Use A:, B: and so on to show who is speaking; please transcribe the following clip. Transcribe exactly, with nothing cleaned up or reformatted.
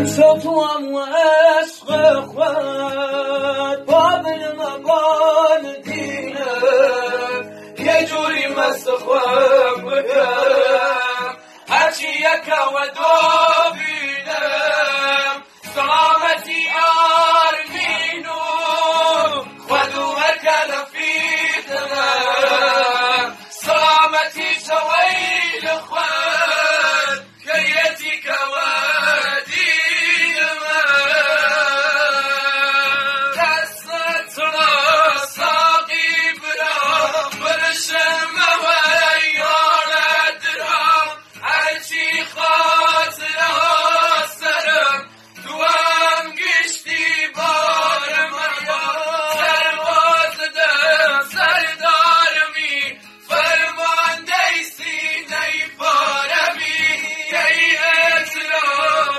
A: امشب تو هم و عشق خود بابل مبان دینه یه جوری مست خود بکن هرچی یک و دو